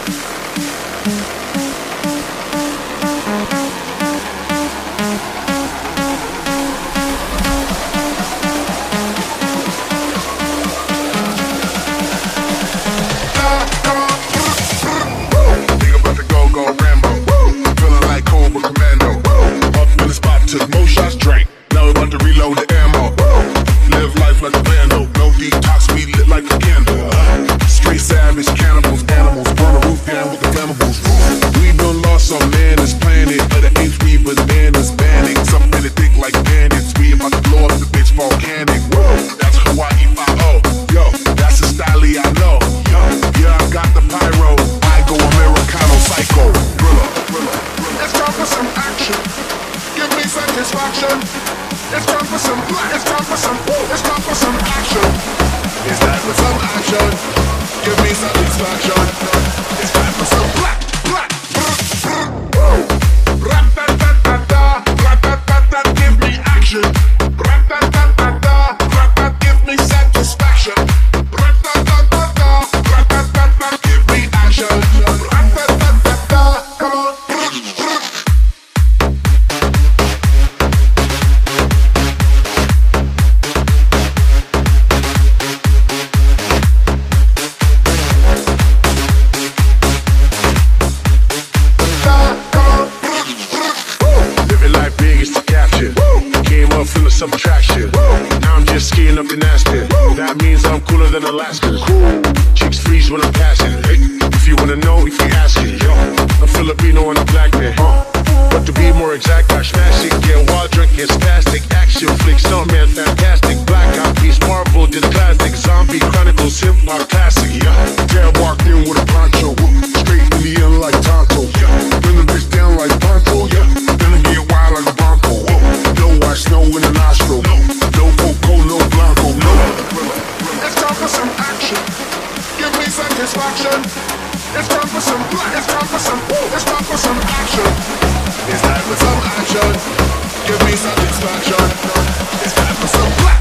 Subtraction. Now I'm just skiing up in Aspen. That means I'm cooler than Alaska. Chicks freeze when I'm passing. Hey, if you wanna know, if you asking, yo, I'm Filipino and I'm black man. But to be more exact, I smash it. Get wild, drinking spastic. Action flick, some man fantastic. Blackout piece, Marvel did classic. Zombie Chronicles, hip hop classic. Yeah, Dad walked in with a poncho, straight in the end like Tonto. Yeah, bring the bitch down like Poncho. Yeah, gonna get wild like a Bronco. No white snow in the nostril. No coco, no blanco. No. It's time for some action. Give me satisfaction. It's time for some black. It's time for some. It's time for some action. It's time for some action. Give me satisfaction. It's time for some black.